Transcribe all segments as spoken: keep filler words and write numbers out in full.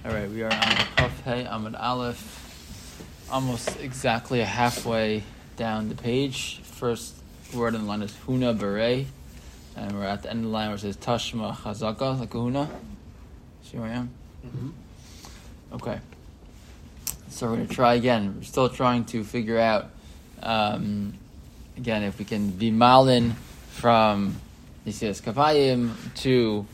All right, we are on Chaf Hey Amud Aleph, almost exactly halfway down the page. First word in the line is Huna Beret, and we're at the end of the line where it says Tashma Chazaka, like a Huna. See where I am? Mm-hmm. Okay. So we're going to try again. We're still trying to figure out, um, again, if we can be malin from Nisias Kapayim to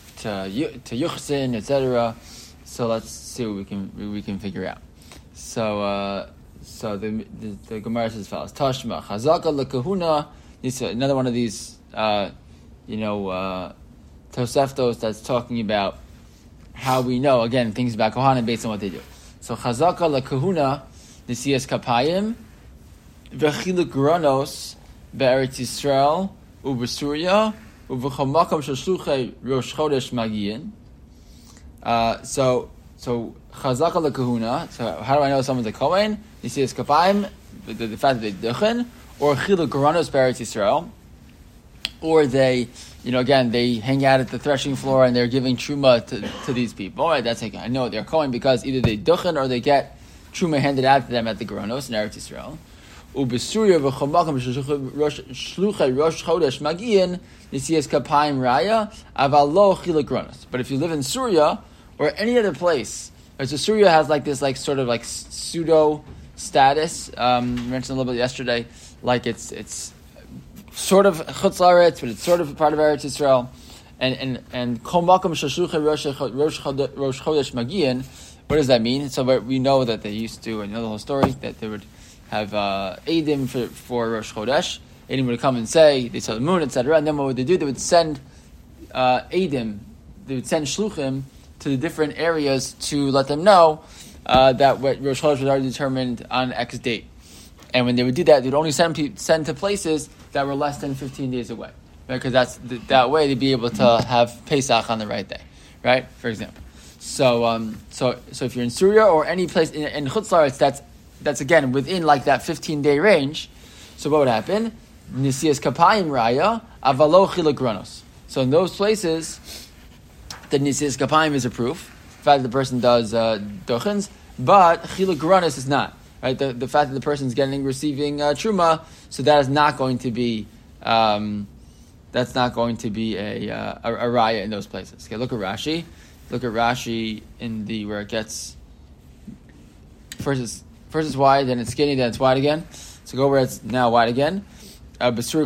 to to Yuchsin, et cetera. So let's see what we can we can figure out. So uh, so the, the the Gemara says as follows: Tashma Chazaka lekahuna. Another one of these, uh, you know, uh, Toseftos that's talking about how we know again things about Kohanim based on what they do. So Chazaka lekahuna Nisias Kapayim v'chiluk granos be'eretz Yisrael u'b'Surya u'v'chol makom shel shluchei Rosh Chodesh Magiyin. Uh, so, so Chazaka lekahuna. So, how do I know someone's a Kohen? You see, it's kapayim, the, the, the fact that they duchen, or chiluk garanos be'eretz Yisrael, or they, you know, again, they hang out at the threshing floor and they're giving truma to, to these people. All right, that's like, I know they're Kohen because either they duchen or they get truma handed out to them at the garanos in Eretz Yisrael. U'b'Surya v'chol makom shluchei Rosh Chodesh Magiyin. You see, it's kapayim raya aval lo chiluk garanos. But if you live in Surya or any other place, right, so Surya has like this, like sort of like pseudo status. Um, we mentioned a little bit yesterday, like it's it's sort of chutz la'aretz, but it's sort of a part of Eretz Yisrael. And and and kol makom sheshluchei Rosh Chodesh Magiyin. What does that mean? So we know that they used to, and you know the whole story, that they would have uh, Eidim for, for Rosh Chodesh. Eidim would come and say they saw the moon, et cetera. And then what would they do? They would send uh, Eidim, they would send shluchim to the different areas to let them know uh, that what Rosh Chodesh was already determined on X date. And when they would do that, they would only send to, send to places that were less than fifteen days away, right? Because that's that way they'd be able to have Pesach on the right day, right? For example. So, um, so, so if you're in Syria or any place in, in Chutz La'aretz, that's that's again within like that fifteen day range. So what would happen? Nisias Kapayim Raya Avalo Chiluk Granos. So in those places, the Nisias Kapayim is a proof. The fact that the person does uh, dochens, but Chiluk Granos is not. Right? The, the fact that the person is getting receiving uh, truma, so that is not going to be um, that's not going to be a uh, a, a raya in those places. Okay, look at Rashi. Look at Rashi in the where it gets first is first it's wide, then it's skinny, then it's wide again. So go where it's now wide again. Uh, says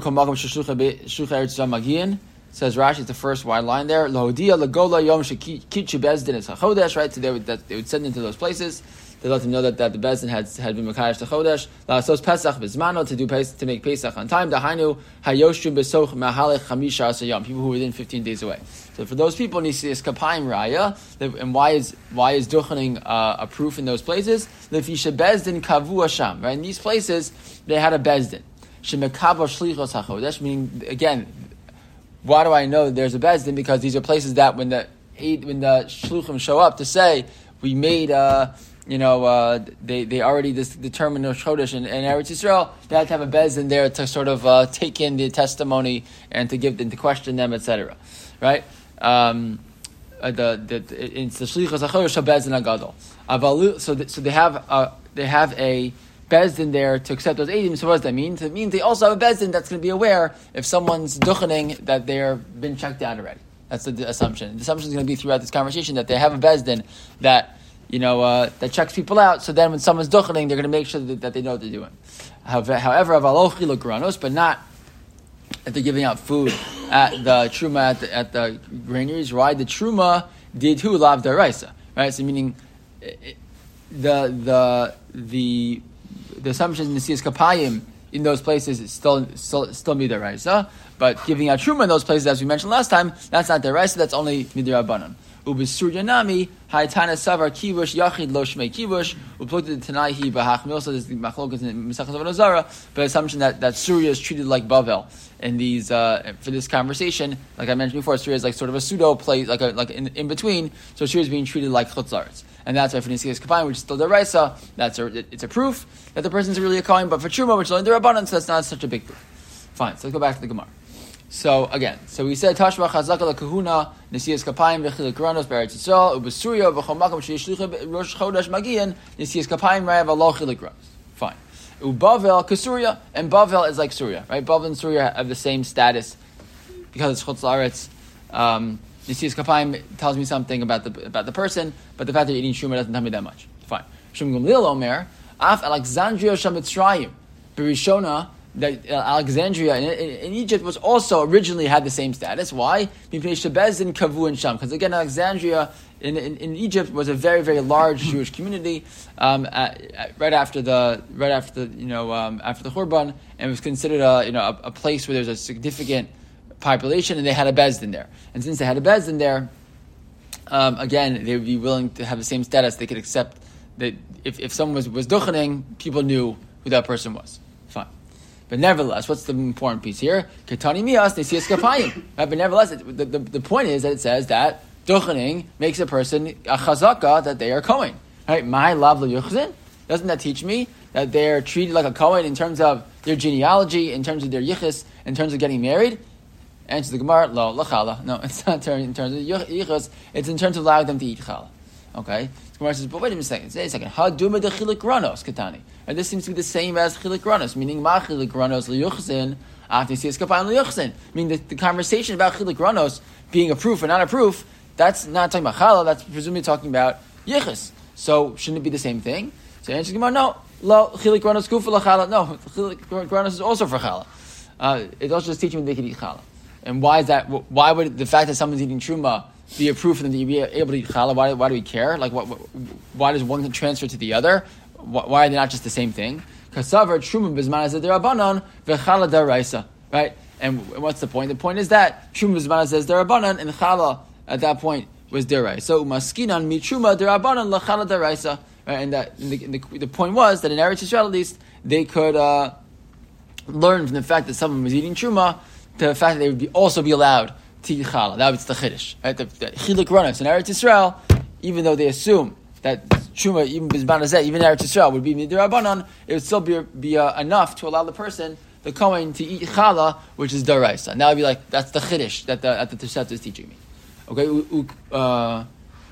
Rashi, it's the first wide line there. Lahodia lagola yom shekichi bezdin is hachodesh. Right, so they would that they would send into those places. They let them know that, that the bezdin had had been makadosh to chodesh. Lasos pesach bezmano to do to make pesach on time. Dahainu hayoshim besoch mahalech chamisha asayam. People who were within fifteen days away. So for those people, Nisias Kapayim Raya, and why is why is duchening uh, a proof in those places? Lefisha bezdin kavu asham. Right, in these places they had a bezdin. Shemekabo shlichos hachodesh. Meaning again, why do I know there's a bezdin? Because these are places that when the when the shluchim show up to say we made uh, you know uh, they they already dis- determined Rosh Chodesh in, in Eretz Yisrael, they had to have a bezdin there to sort of uh, take in the testimony and to give them to question them, et cetera. Right. Um, uh, the the it's the shlichos hachodesh bezdin agadol. So th- so they have uh, they have a bezdin there to accept those eidim. So what does that mean? So it means they also have a bezdin that's going to be aware if someone's duchening that they're been checked out already. That's the, the assumption. The assumption is going to be throughout this conversation that they have a bezdin that you know uh, that checks people out. So then when someone's duchening, they're going to make sure that, that they know what they're doing. However, avalochi logranos, but not if they're giving out food at the truma at the, at the granaries. Why the truma did who lav daraisa, right? So meaning it, the the the the assumption in the Nisias Kapayim in those places is still still still midaraisa, but giving out truma in those places, as we mentioned last time, that's not deraisa. That's only midirabanan. Ubisur nami haytana savar kivush yachid lo shmei kivush upluked tanaihi bahachmil. So there's the machlokas in Masechas Avodah Zarah, but assumption that, that Surya is treated like Bavel in these uh, for this conversation. Like I mentioned before, Surya is like sort of a pseudo place, like a, like in, in between. So Surya is being treated like Chutz La'aretz. And that's why for Nisias Kapayim, which is still deraisa, that's a, it's a proof that the person's really a Kohen. But for Truma, which is only the Rabbanan, so that's not such a big proof. Fine, so let's go back to the Gemara. So again, so we said Tashma Chazaka la Kahuna Nesias Kapayim v'Chilik Ranos B'Eretz Yisrael U'B'Surya v'Chol Makom She'Yishlucha Rosh Chodesh Magian Nesias Kapayim Rayav Alo Chilik Ranos. Fine. U'Bavel Kasuria, and Bavel is like Surya, right? Bavel and Surya have the same status because it's Chutz La'aretz. Um, Nesias Kapayim tells me something about the about the person, but the fact that you're eating Shuma doesn't tell me that much. Fine. Shum Gamliel Omer Af Alexandria Sham Mitzrayim B'Rishona. That uh, Alexandria in, in, in Egypt was also originally had the same status. Why? Because again, Alexandria in, in, in Egypt was a very very large Jewish community. Um, at, at, right after the right after the you know um, after the Churban, and it was considered a you know a, a place where there was a significant population, and they had a bezdin there. And since they had a bezdin there, um, again they would be willing to have the same status. They could accept that if, if someone was was duchening, people knew who that person was. Fine. But nevertheless, what's the important piece here? Ketani mias nesias kapayim. But nevertheless, it, the, the, the point is that it says that duchening makes a person a chazaka that they are kohen. Right? My lav yuchzin. Doesn't that teach me that they are treated like a kohen in terms of their genealogy, in terms of their yichus, in terms of getting married? Answer the Gemara, lo lachala. No, it's not in terms of yichus. It's in terms of allowing them to eat challah. Okay. Gemara says, but wait a second. Wait a second. Haduma de chilik ranos katani. And this seems to be the same as chilik ranos, meaning ma chilik ranos liyuchzin after nesias kapayim liyuchzin. Meaning the, the conversation about chilik ranos being a proof or not a proof, that's not talking about challah. That's presumably talking about yichus. So shouldn't it be the same thing? So answer Gemara, no. Lo chilik ranos kufa lachala. No, chilik ranos is also for challah. Uh, it's also just teaching them they can eat challah. And why is that? Why would the fact that someone's eating truma be a proof for them to be able to eat challah? Why, why do we care? Like, what, what, why does one transfer to the other? Why are they not just the same thing? Kasavar truma bizman says derabanan v'challah deraisa, right? And what's the point? The point is that truma bizman says derabanan and challah at that point was deraisa. So umaskinan mi truma derabanan lachallah deraisa, right? And that and the, the, the point was that in Eretz Yisrael at least they could uh, learn from the fact that someone was eating truma to the fact that they would be also be allowed to eat challah. That was the chiddush, right? The chilik ranos in Eretz Yisrael, even though they assume that truma, even bizman hazeh, even Eretz Yisrael would be midrabanan, it would still be, be uh, enough to allow the person, the kohen, to eat challah, which is daraisa. Now I'd be like, that's the chiddush that the that the Tosefta is teaching me. Okay, uh,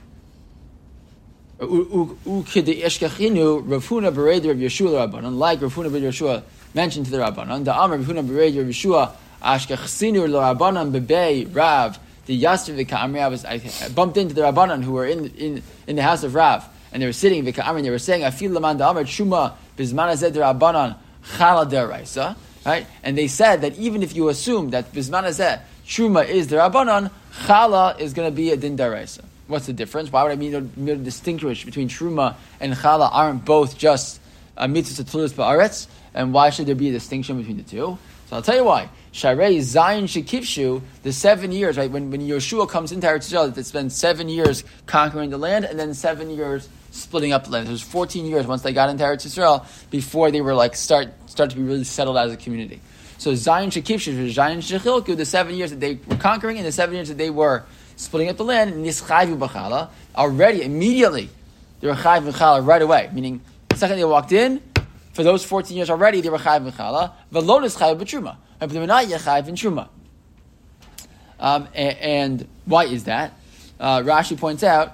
ukid eshkachinu Rav Huna bereid Rav Yeshua Rabbanan, like Rav Huna ben Yeshua mentioned to the Rabbanan, the Amar Rav Huna bereid Rav Yeshua ashkachsinu l'Rabbanan bebei Rav. The Yasser v'Ka'amri, I was I bumped into the Rabbanan who were in in, in the house of Rav, and they were sitting v'Ka'amri, and they were saying, "I feel laman da'amar shuma bizman hazeh Rabbanan chala deraisa," right? And they said that even if you assume that bizman hazeh truma is the Rabbanan, chala is going to be a din deraisa. What's the difference? Why would I mean to, mean to distinguish between truma and chala? Aren't both just a mitzvah tlus ba'aretz? And why should there be a distinction between the two? So I'll tell you why. Sharei Zayin Shekivshu, the seven years, right, when, when Yeshua comes into Eretz Yisrael, they spend seven years conquering the land, and then seven years splitting up the land. It was fourteen years once they got into Eretz Yisrael before they were like start start to be really settled as a community. So Zayin Shekivshu, Zayin Shechilku, the seven years that they were conquering, and the seven years that they were splitting up the land, Nischayvu B'chala, already, immediately, they were Chayv B'chala right away, meaning the second they walked in, for those fourteen years already, they were Chayv B'chala, V'lo Nischayv B'truma. But they were not yet chayiv in truma. Um, and, and why is that? Uh, Rashi points out.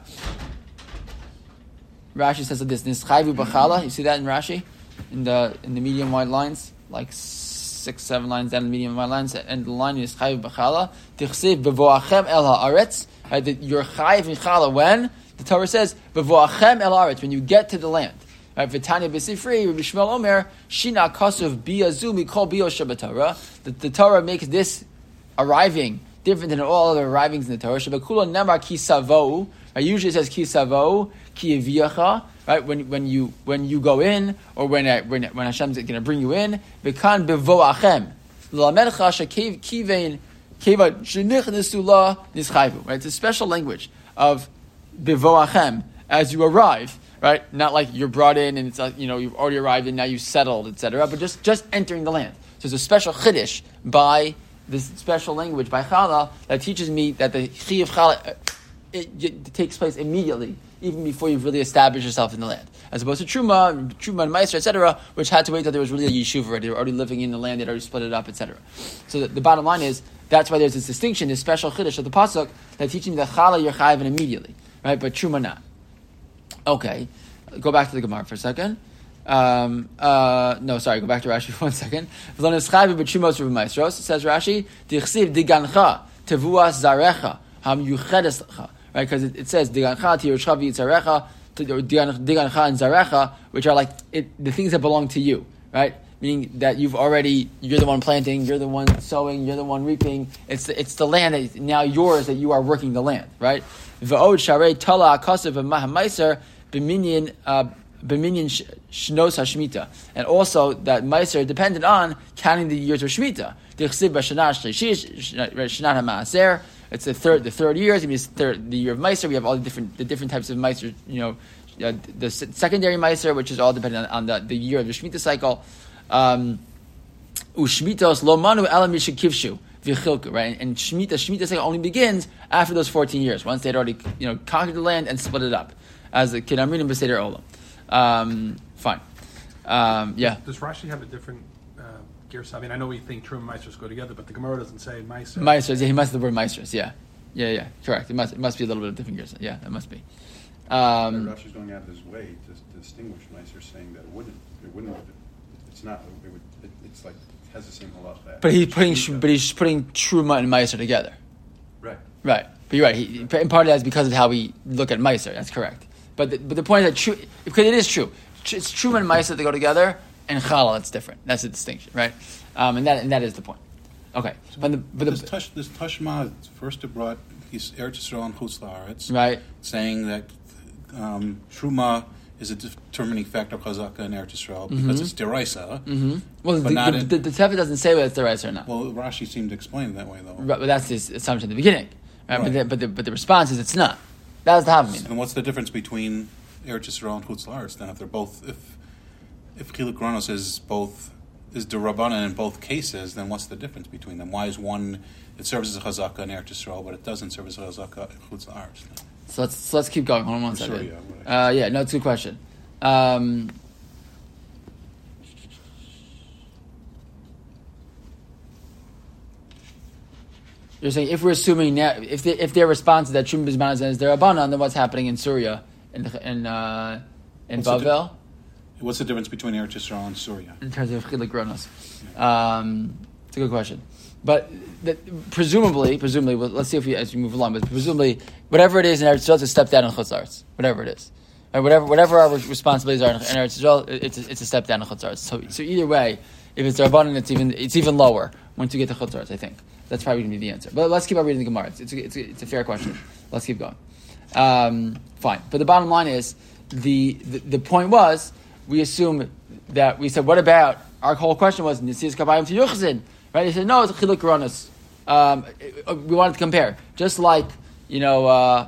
Rashi says that this nischayivu b'chala. You see that in Rashi, in the in the medium wide lines, like six, seven lines down the medium wide lines, and the line is chayiv b'chala. Tichsiv bevoachem el haaretz. You're chayiv in chala when the Torah says bevoachem el haaretz, when you get to the land. Right, V'tanya b'sifri, Rabbi Shmuel Omer, Shina Kasuv bi'azumi kol bi'o Shabbatorah. The Torah makes this arriving different than all other arrivings in the Torah. Shabakula nemar ki savo. Right, usually it says ki savo, ki yaviyacha. Right, when when you when you go in, or when uh, when when Hashem's going to bring you in. V'kan bevoachem. L'lamelcha shekiv kivein keva shenichnesu la nischayvu. Right, it's a special language of bevoachem as you arrive. Right, not like you're brought in and it's like, you know, you've already arrived and now you settled, et cetera. But just, just entering the land. So there's a special chiddush by this special language by Chala that teaches me that the chi of Chala it, it takes place immediately, even before you've really established yourself in the land. As opposed to Truma, Truma and Meiser, et cetera, which had to wait until there was really a yeshuv already. They were already living in the land, they'd already split it up, et cetera. So the, the bottom line is, that's why there's this distinction, this special chiddush of the pasuk that teaching you that chala you're chayav immediately, right? But Truma not. Okay, go back to the Gemara for a second. Um, uh, no, sorry, go back to Rashi for one second. It says Rashi, Dichsiv digancha tevuas zarecha ham yuchedescha, right? Because it, it says digancha tiyoshcha v'yitzarecha, digancha and zarecha, which are like it, the things that belong to you, right? Meaning that you've already, you're the one planting, you're the one sowing, you're the one reaping. It's it's the land that is now yours, that you are working the land, right? V'od sharei tala akasav v'mahamaiser b'minyan b'minyan shnos hashmita, and also that meiser depended on counting the years of shmita. Dichsiv b'shana shlishi shnat hamaaser. It's the third the third year. It means third the year of meiser. We have all the different the different types of meiser. You know, uh, the secondary meiser, which is all dependent on, on the, the year of the shmita cycle. Um, Ushmitos lo manu elam yishikivshu v'chilku, right? And shmita shmita cycle only begins after those fourteen years, once they'd already you know conquered the land and split it up, as the Kedamrin and Beseder Olam. Um, fine. Um, yeah. Does Rashi have a different uh, gears? I mean, I know we think Truma and Meisers go together, but the Gemara doesn't say Meiser. Meisers, yeah, he must have the word Meisers, yeah. Yeah, yeah, correct. It must it must be a little bit of different gears. Yeah, it must be. Um, Rashi's going out of his way to, to distinguish Meiser, saying that it wouldn't, it wouldn't, it's not, it would, it, it's like, it has the same halach. But he's putting, sh- but he's putting Truma and Meiser together. Right. Right. But you're right. He, in part of that is because of how we look at Meiser. That's correct. But the, but the point is that true, because it is true, it's Truma and Meiser that go together, and Chala that's different. That's a distinction, right? Um, and that and that is the point. Okay. So but the, but this, the, tush, this Tashma first it brought his Eretz Yisrael and Chutz La'aretz, right? Saying that um, Truma is a determining factor of Chazaka in Eretz Yisrael because mm-hmm. it's deraisa. Mm-hmm. Well, but the, not the, in, the, the Tefet doesn't say whether it's deraisa or not. Well, Rashi seemed to explain it that way, though. Right, but that's his assumption at the beginning. Right? Right. But, the, but, the, but the response is it's not. That's the Havamina. And what's the difference between Eretz Yisrael and Chutz La'aretz then? If they're both, if if Chiluk Granos is both is derabanan in both cases, then what's the difference between them? Why is one it serves as a chazaka in Eretz Yisrael, but it doesn't serve as a chazaka in Chutz La'aretz? So let's so let's keep going. Hold on one second. Sure, yeah, uh, yeah, no, it's a good question. Um, you're saying if we're assuming now, if they, if their response is that Truma B'zman is derabanan, then what's happening in Syria in in uh, in What's the Bavel? di- What's the difference between Eretz Yisrael and Syria? In terms of Chiluk Granos. Um, it's a good question. But the, presumably, presumably, well, let's see if we as we move along. But presumably, whatever it is in Eretz Yisrael, it's a step down in Chutz La'aretz. Whatever it is, right? Whatever whatever our responsibilities are in Eretz Yisrael, it's a, it's a step down in Chutz La'aretz. So so either way, if it's Rabbanan, it's even it's even lower once you get to Chutz La'aretz. I think that's probably going to be the answer. But let's keep on reading the Gemara. It's it's a, it's a, it's a fair question. Let's keep going. Um, fine. But the bottom line is the, the the point was we assume that we said what about our whole question was Nesias Kabayim to Yuchzin. Right? He said, no, it's a Chiluk Granos. Um, we wanted to compare. Just like, you know, uh,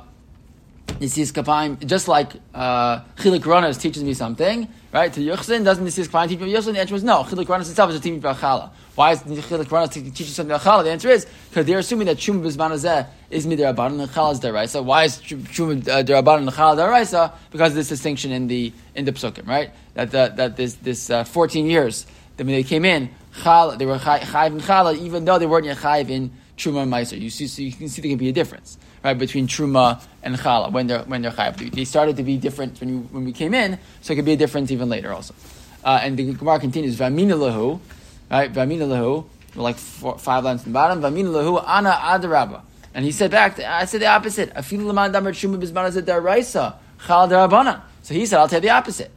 Nesias Kapayim, just like uh, Chiluk Granos teaches me something, right? To Yuchzin, doesn't Nesias Kapayim teach me Yuchzin? The answer was no. Chiluk Granos itself is a teaching about Chala. Why is Chiluk Granos teaching something about Chala? The answer is because they're assuming that Truma B'zman Hazeh is Midirabanan and Chala is Deraisa. Why is Truma Derabanan and Chala Deraisa? Because of this distinction in the in the Psukim, right? That the, that this this uh, fourteen years that when they came in, Chala, they were Chayiv in Chala, even though they weren't yet Chayiv in Truma and Meiser. You see, so you can see there can be a difference, right, between Truma and Chala when they're when they're Chayiv. They started to be different when you, when we came in, so it could be a difference even later also. Uh, and the Gemara continues, V'amina lahu, right? V'amina lahu, like four, five lines in the bottom. V'amina lahu, ana adarabba. And he said back, I said the opposite. Afilu l'man damar Truma b'zman hazeh daraisa, Chala darabanan. So he said, I'll tell you the opposite.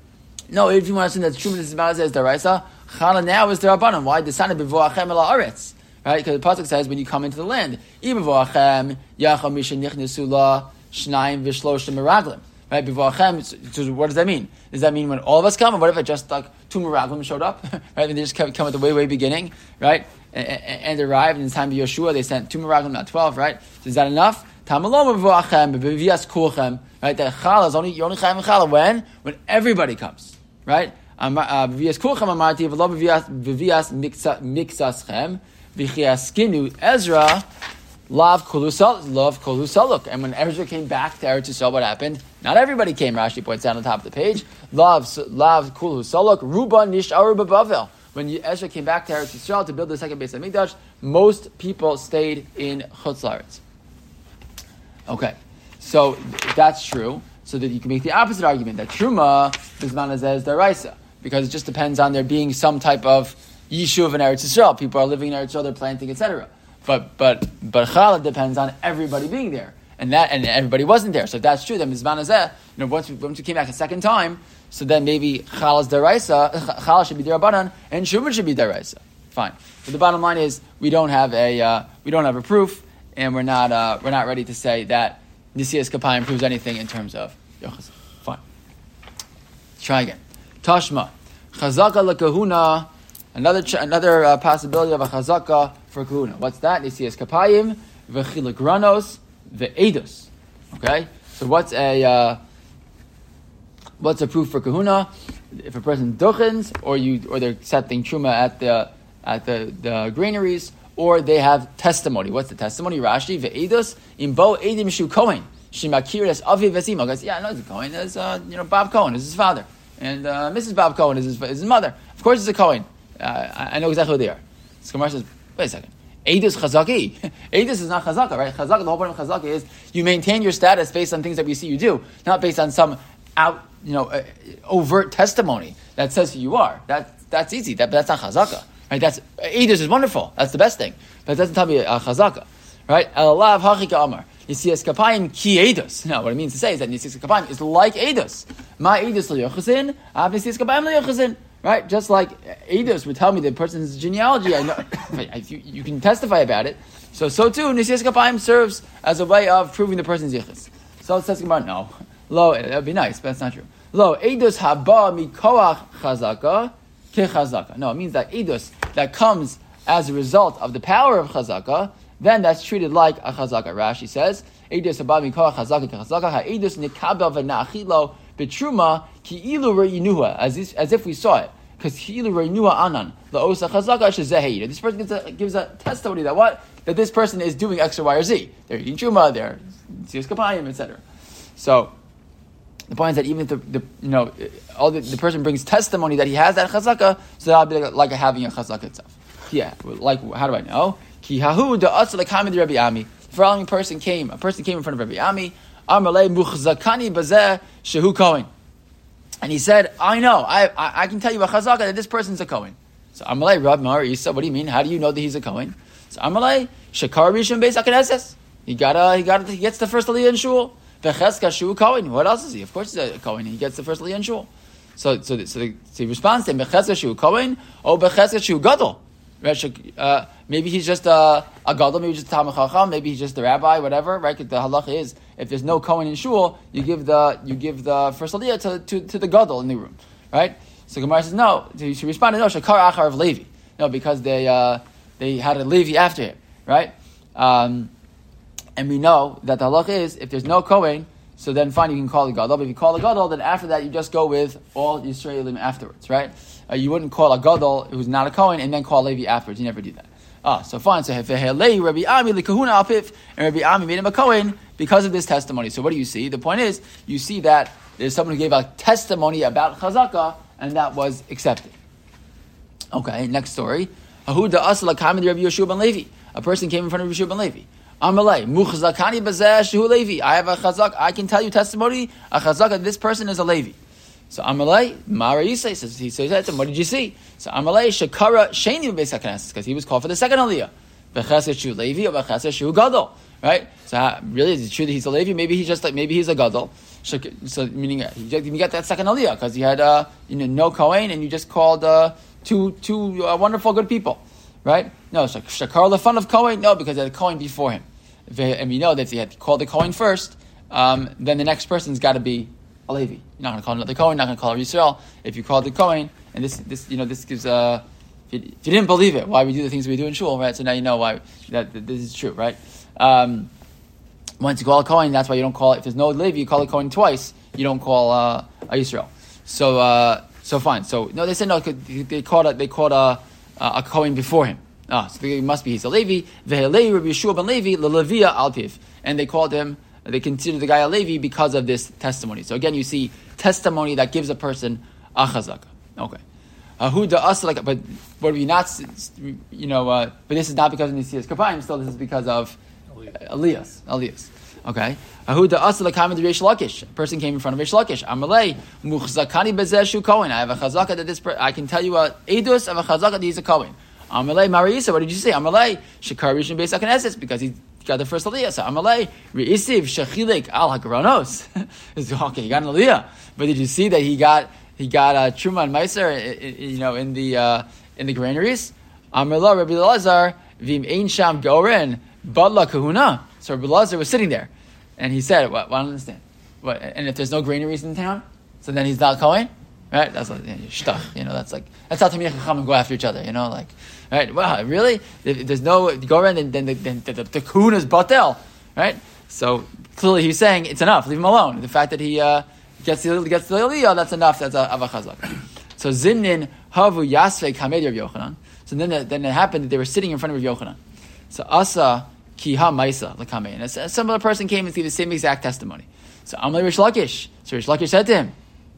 No, if you want to assume that Truma b'zman hazeh is daraisa, Chala now is darabanan. Why? Desana b'voachem el haaretz. Right? Because the pasuk says when you come into the land, b'voachem yachal misha nichnesu la shnayim v'shloshim meraglim. Right? B'voachem. So what does that mean? Does that mean when all of us come, or what if it just like two meraglim showed up? Right? And they just come, come at the way way beginning, right? And, and, and arrived in the time of Yeshua. They sent two meraglim, not twelve. Right? So is that enough? Tamalom b'voachem b'vias kulchem. Right? That chala is only you only chayim chala when when everybody comes. Right? V'vias kulchem amarti v'lo v'vias mixaschem v'chiaskinu Ezra Lav Kulusal, Love Kolusaluk. And when Ezra came back to Eretz Yisrael, what happened? Not everybody came, Rashi points out on the top of the page. Lav Lav Kulusaluk, Ruba Nisharu Bavel. When Ezra came back to Eretz Yisrael to build the second base of Mikdash, most people stayed in Chutz La'aretz. Okay, so that's true. So that you can make the opposite argument that Truma is not as Daraisa, because it just depends on there being some type of Yishuv in Eretz Yisrael. People are living in Eretz Yisrael, they're planting, et cetera. But but but Challah depends on everybody being there, and that and everybody wasn't there. So if that's true, then Mizman Azeh, you know, once we, once we came back a second time, so then maybe Chalah's Daraisa, Challah should be Darabanan, and Truma should be Daraisa. Fine. But the bottom line is we don't have a uh, we don't have a proof, and we're not uh, we're not ready to say that Nisias Kapayim proves anything in terms of Yochas. Fine. Let's try again. Tashma. Chazaka lekahuna. Another ch- another uh, possibility of a chazaka for kahuna. What's that? Nisias Kapayim, v'chilik ranos, v'edus. Okay? So what's a uh, what's a proof for kahuna? If a person duchens, or you or they're accepting truma at the at the, the granaries, or they have testimony. What's the testimony? Rashi ve'edus imbo edim shu Cohen shimakir es avi v'simo. Guys, yeah, I know it's a Cohen. There's uh, you know Bob Cohen is his father, and uh, Missus Bob Cohen is his, is his mother. Of course, it's a Cohen. Uh, I, I know exactly who they are. This commercial says, wait a second. Edus chazaki. Edus is not chazaka, right? Chazaka. The whole point of chazaka is you maintain your status based on things that we see you do, not based on some out, you know, uh, overt testimony that says who you are. That that's easy. That that's not chazaka. Right, that's Edus is wonderful. That's the best thing, but it doesn't tell me a uh, chazaka, right? Elav hachika amar Nisias Kapayim ki Edus. No, what it means to say is that Nisias Kapayim is like Edus. Ma Edus liyochazin, av Nisias Kapayim liyochazin. Right, just like Edus would tell me the person's genealogy. I know you, you can testify about it. So, so too Nisias Kapayim serves as a way of proving the person's yichus. So it says about no, lo. That would be nice, but that's not true. Lo Edus haba mikoach chazaka. Chazaka. No, it means that edus that comes as a result of the power of chazaka, then that's treated like a chazaka. Rashi says, edus abami koach chazaka chazaka ha edus nikabel v'nachilo betruma ki ilu reinuha, as if as if we saw it, because ki ilu reinuha anan laosa chazaka shezehid. This person gives a, gives a testimony that what that this person is doing X or Y or Z. They're eating truma, they're Nisias Kapayim, et cetera. So. The point is that even if the, the you know all the, the person brings testimony that he has that chazaka, so that'll be like, like having a chazaka itself. Yeah, like how do I know? Ki hahu da'asa lekamid Rabbi Ami. The following person came. A person came in front of Rabbi Ami. Amalei muchzakani bazeh shehu Cohen, and he said, "I know. I, I I can tell you a chazaka that this person's a Cohen." So Amalei Rabbi Mar Isa, what do you mean? How do you know that he's a Cohen? So Amalei shekar rishon beis akaneses. He got a he got a, he gets the first aliyah in shul. V'cheska shu Cohen. What else is he? Of course he's a Cohen. He gets the first aliyah in shul. So, so, the, so, the, so he responds to him, Becheska shu Cohen, or Becheska shu Gadol. Uh, maybe he's just a, a Gadol, maybe just a Talmid Chacham, maybe he's just the rabbi, whatever, right? The halacha is, if there's no Cohen in shul, you give the you give the first aliyah to, to, to the Gadol in the room, right? So Gemara says, no, he should respond, no, Shakar Achar of Levi. No, because they uh, they had a Levi after him, right? Um, And we know that the halacha is, if there's no Kohen, so then fine, you can call a Gadol. But if you call a Gadol, then after that, you just go with all Yisraelim afterwards, right? Uh, you wouldn't call a Gadol who's not a Kohen and then call Levi afterwards. You never do that. Ah, so fine. So Hefehelei Rabbi Ami likahuna alpif, and Rabbi Ami made him a Kohen because of this testimony. So what do you see? The point is, you see that there's someone who gave a testimony about Chazaka, and that was accepted. Okay, next story. Ahuda asla kamid Rabbi Yeshua ben Levi. A person came in front of Yeshua ben Levi. Amalei, muchzakani bazeh shehu Levi. I have a chazak. I can tell you testimony. A chazak that this person is a Levi. So Amalei, Mara Yisai says he says that to him. What did you see? So Amalei shekara sheni beis hakneses because he was called for the second aliyah. Bechesed shehu Levi or bechesed shehu Gadol. Right. So how, really, is it true that he's a Levi? Maybe he's just like maybe he's a Gadol. So meaning you get that second aliyah because you had uh, you know no Kohen and you just called uh, two two uh, wonderful good people. Right? No, shakar lefan of Kohen. No, because they had a Kohen before him. And we know that if he had called the Kohen first, um, then the next person's got to be a Levi. You're not going to call another Kohen, not going to call Yisrael. If you called the Kohen, and this, this, you know, this gives. Uh, if, you, if you didn't believe it, why we do the things we do in shul, right? So now you know why that, that this is true, right? Um, once you call a Kohen, that's why you don't call it. If there's no Levi, you call a Kohen twice. You don't call uh, a Yisrael. So, uh, so fine. So no, they said no. They called a, they called a, a Kohen before him. Oh, so it must be he's a Levi. Vehelei Rabbi Yeshua ben Levi leLevia alpiv, and they called him. They consider the guy a Levi because of this testimony. So again, you see testimony that gives a person a chazaka. Okay. Uh, who the us like? But what we not? You know. Uh, but this is not because of Nisias Kapayim. Still, this is because of Elias. Elias. Okay. Who the us like? Coming to Reish Lakish. A person came in front of Reish Lakish. Amalei muchzakani bezeshu kohen. I have a chazaka that this. Per- I can tell you a edus of a chazaka that he's a kohen. Amalei Marisa. What did you say? Amalei shekar rishon beis hakaneses, because he got the first aliyah. So Amalei reisiv shechilik al hagranos. Okay, he got an aliyah, but did you see that he got he got uh, truma and meiser, you know, in the uh, in the granaries? Amalei Rabbi Elazar vim ein sham goren badla kahuna. So Rabbi Elazar was sitting there, and he said, "What? Well, I don't understand. What? And if there's no granaries in town, so then he's not going, right? That's like shtach. You know, that's like that's how Tamir Chachamim go after each other. You know, like." Right? Wow, really? If there's no go around, then then the, then the, the, the kahuna is batel, right? So clearly he's saying it's enough. Leave him alone. The fact that he uh, gets the gets the aliyah, that's enough. That's a avachazak. So zimnin havu yasvei kamed Rav Yochanan. So then the, then it happened that they were sitting in front of Rav Yochanan. So asa kiha maisa lekame, and a similar person came and gave the same exact testimony. So Amalei Rish Lakish. So Rish Lakish said to him,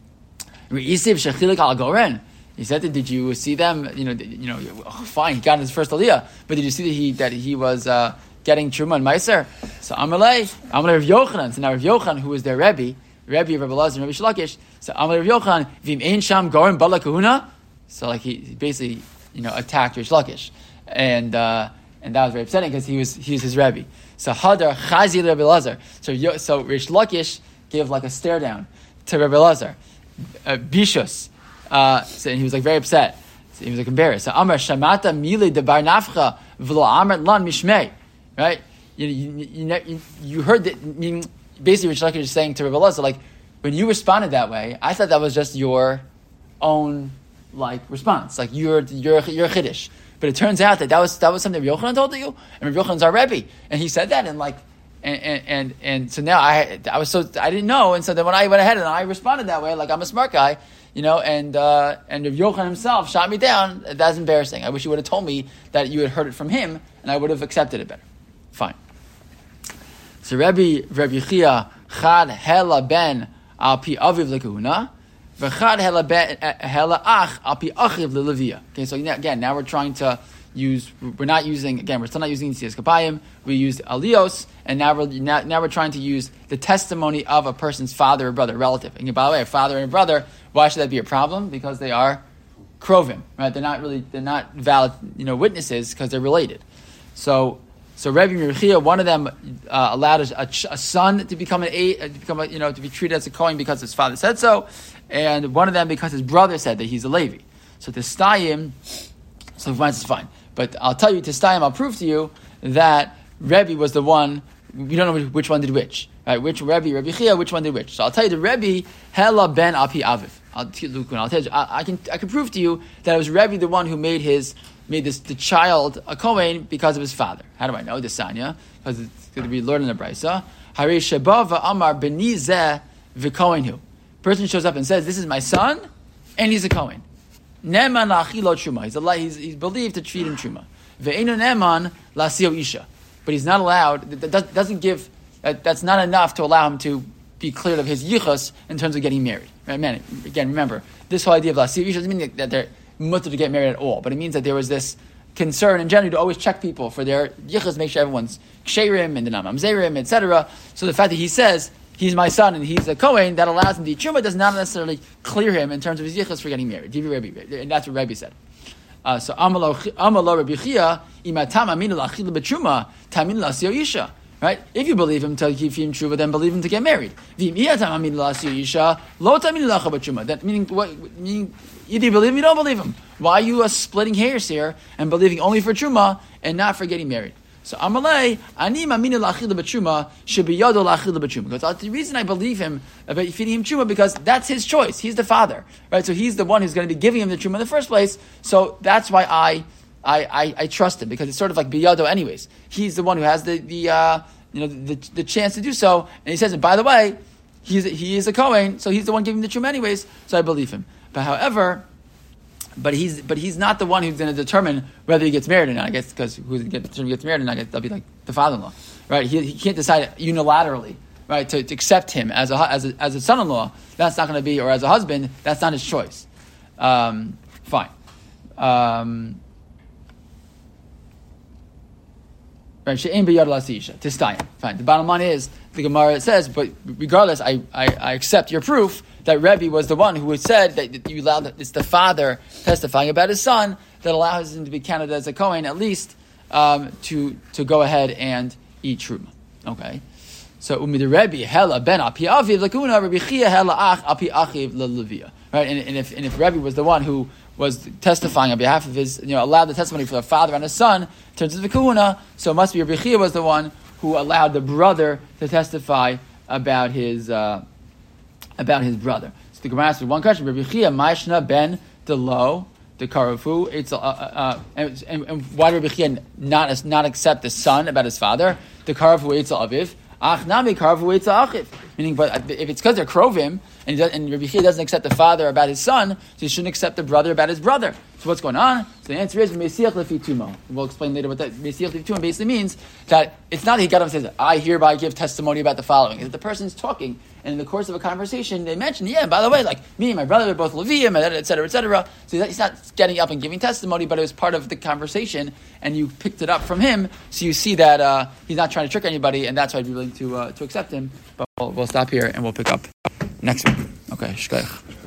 "Reisiv shechilik al goren." He said, "Did you see them? You know, you know, oh, fine. He got his first aliyah, but did you see that he that he was uh, getting truma and meiser?" So Amalei, Amalei Rav Yochanan. So now Rav Yochanan, who was their Rebbe, Rebbe of Rabbi Elazar and Rabbi Shalakish. So Amalei Rav Yochanan, vim ein sham goren bala kahuna. So like he basically, you know, attacked Rish Lakish, and uh, and that was very upsetting because he was he was his Rebbe. So Hadar Chazi Rabbi Elazar. So so Rish Lakish gave like a stare down to Rabbi Elazar, uh, Bishus. Uh, so he was like very upset. So he was like embarrassed. So Amar Shamata Mili de Bar Nafcha V'lo Amar Lan Mishmei. Right? You, you, you, you heard that. I mean, basically, Rish Lakish is saying to Rabbi Elazar, like, when you responded that way, I thought that was just your own like response, like you're you're you're chiddush. But it turns out that that was that was something Rabbi Yochanan told you, and Rabbi Yochanan's our Rebbe, and he said that, and like. And, and and and so now I I was so I didn't know, and so then when I went ahead and I responded that way, like I'm a smart guy, you know, and uh, and Rabbi Yochanan himself shot me down. That's embarrassing. I wish you would have told me that you had heard it from him, and I would have accepted it better. Fine. So Rabbi Rabbi Chia Chad Hela Ben Al Pi Aviv Lekahuna, v'Chad Hela Ben Hela Ach Al Pi Achiv LeLevia. Okay, so again, now we're trying to use. We're not using again. We're still not using Nisias Kapayim. We used Alios. And now we're now, now we're trying to use the testimony of a person's father or brother, relative. And by the way, a father and a brother, why should that be a problem? Because they are krovim, right? They're not really they're not valid, you know, witnesses because they're related. So so Rebbe Mirchia, one of them uh, allowed a, a, a son to become an eight, to become a, you know to be treated as a kohen because his father said so, and one of them because his brother said that he's a Levi. So to Testayim, so fine, it's fine. But I'll tell you, to Testayim, I'll prove to you that Rebbe was the one. We don't know which one did which, right? Which Rebbe, Rebbe Chia, which one did which? So I'll tell you the Rebbe Hela Ben Api Aviv. I'll, I'll tell you, I, I can I can prove to you that it was Rebbe the one who made his made this the child a kohen because of his father. How do I know? The Sanya, because it's going to be learned in the Brisa. Harei Sheba v'Amar Beni Zeh v'Kohenhu. Person shows up and says, "This is my son, and he's a kohen." Neman la'achilo truma. He's a, he's he's believed to treat him truma. Ve'enu neman la'asio isha. But he's not allowed, that doesn't give, that's not enough to allow him to be cleared of his yichus in terms of getting married. Right? Man, again, remember, this whole idea of lasir doesn't mean that they're mutter to get married at all, but it means that there was this concern in general to always check people for their yichus, make sure everyone's ksherim and the namamzerim, et cetera. So the fact that he says, he's my son and he's a kohen, that allows him to eat truma, does not necessarily clear him in terms of his yichus for getting married. And that's what Rebbe said. Uh, so Amalo Amalo Rabbi Chia imatam aminu lachil b'truma tamin lasio isha. Right? If you believe him to give him truma, then believe him to get married. V'im iatam aminu lasio isha lo taminu lacha b'truma. That meaning what? Meaning either you believe him, you don't believe him. Why are you uh, splitting hairs here and believing only for truma and not for getting married? So Amalei ani aminu lachil b'truma should be yodo lachil b'truma. Because the reason I believe him about feeding him truma because that's his choice. He's the father, right? So he's the one who's going to be giving him the truma in the first place. So that's why I, I, I, I trust him because it's sort of like biyado anyways. He's the one who has the the uh, you know the, the chance to do so. And he says, and by the way, he's he is a kohen, so he's the one giving the truma anyways. So I believe him. But however, but he's but he's not the one who's going to determine whether he gets married or not. I guess because who gets, gets married or not, I guess that'll be like the father-in-law, right? He, he can't decide unilaterally, right, to, to accept him as a as a, as a son-in-law. That's not going to be, or as a husband, that's not his choice. Um, fine. Um, Right, she'ein b'yad l'asisha tistayim. Fine. The bottom line is the Gemara says, but regardless, I, I, I accept your proof that Rebbe was the one who had said that you allowed. It's the father testifying about his son that allows him to be counted as a Kohen at least um, to to go ahead and eat truma. Okay. So umid Rebbe hela ben api aviv lakuna Rebbe Chia hela ach api achiv lelevia. Right, and, and if and if Rebbe was the one who was testifying on behalf of his, you know, allowed the testimony for the father and his son in terms of the kahuna, so it must be Rebbe Chia was the one who allowed the brother to testify about his uh, about his brother. So the Gemara asks one question: Rebbe Chia Maishna ben Delo the Karafu. It's uh, uh, and, and, and why did Rebbe Chia not not accept the son about his father? The Karafu Eitzel Aviv. Ach nami Karafu Eitzel Achiv. Meaning, but if it's because they're krovim, and, does, and Rebbe Chia doesn't accept the father about his son, so he shouldn't accept the brother about his brother. So what's going on? So the answer is Mesiach Lefi Tumo. We'll explain later what that Mesiach Lefi Tumo basically means. That it's not that he got up and says, I hereby give testimony about the following. It's that the person's talking, and in the course of a conversation, they mention, yeah, by the way, like me and my brother are both Levium, et cetera, et cetera. So he's not getting up and giving testimony, but it was part of the conversation, and you picked it up from him, so you see that uh, he's not trying to trick anybody, and that's why I'd be willing to, uh, to accept him. But we'll, we'll stop here, and we'll pick up next week. Okay, shkoyach.